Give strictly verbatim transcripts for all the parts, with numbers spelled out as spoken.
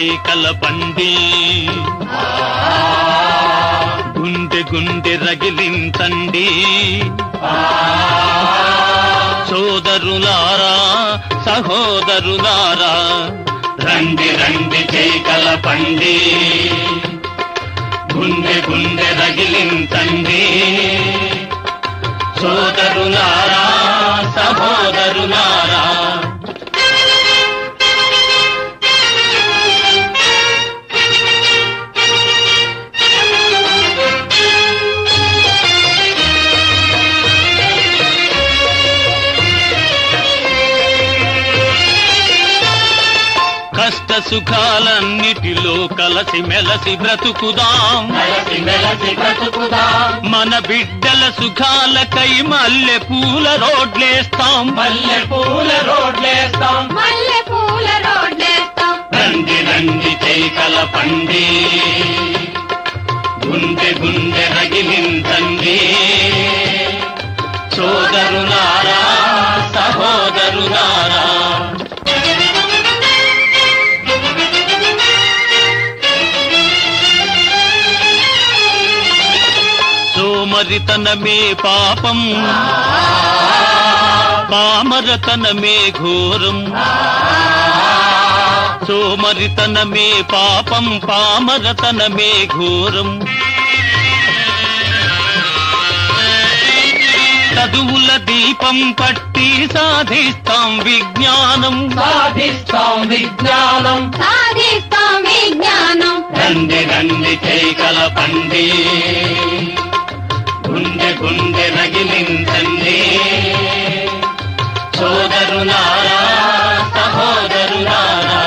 చేకల పండి గుండె గుండె రగిలింతండి సోదరులారా సహోదరులారా రండి రండి చేకల పండి గుండె గుండె రగిలింతండి సోదరులారా సహోదరులారా కష్ట సుఖాలన్నిటిలో కలసి మెలసి బ్రతుకుదాం మన బిడ్డల సుఖాలకై మల్లె పూల రోడ్లేస్తాం మల్లె పూల రోడ్లేస్తాం మల్లె పూల రోడ్లేస్తాం రండి రండి చేకల పండి గుండె గుండె రగిలింతండి సోదరులారా సహోదరులారా సోమరితనమే పాపం పామరతనమే ఘోరం సోమరితనమే పాపం పామరతనమే ఘోరం చదువుల దీపం పట్టి సాధిస్తాం విజ్ఞానం సాధిస్తాం విజ్ఞానం సాధిస్తాం విజ్ఞానం రండి రండి చేకల పండి గుండె గుండె రగిలింతండి సోదరులారా సహోదరులారా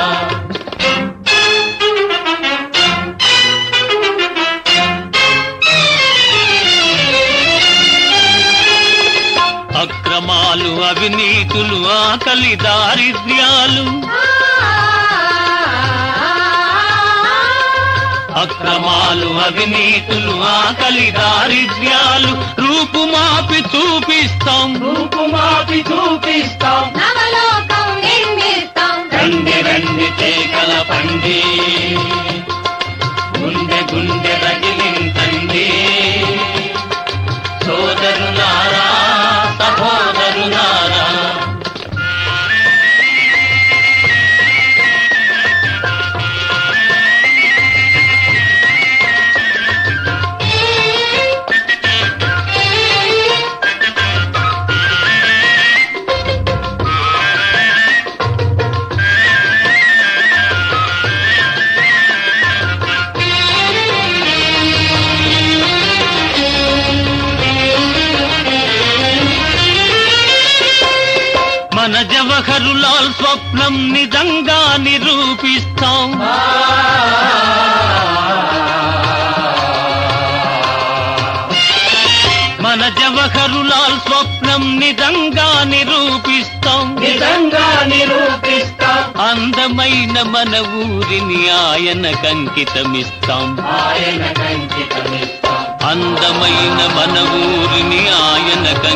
అక్రమాలు అవినీతులు ఆకలి దారిద్ర్యాలు అక్రమాలు అవినీతులు ఆకలి దారిద్ర్యాలు రూపుమాపి చూపిస్తాం రూపుమాపి చూపిస్తాం నవలోకం నిర్మిస్తాం రండి రండి చేకల పండి గుండె గుండె రగిలింతండి సోదరులారా సహోదరులారా మన జవహరులాల్ స్వప్నం నిజంగా నిరూపిస్తాం మన జవహరులాల్ స్వప్నం నిజంగా నిరూపిస్తాం నిజంగా నిరూపిస్తాం అందమైన మన ఊరిని ఆయనకంకితమిస్తాం ఆయనకంకితమిస్తాం అందమైన మన ఊరిని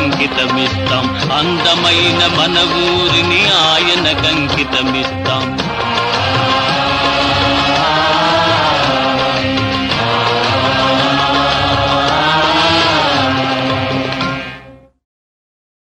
ఆయనకంకితమిస్తాం అందమైన మన ఊరిని ఆయనకంకితమిస్తాం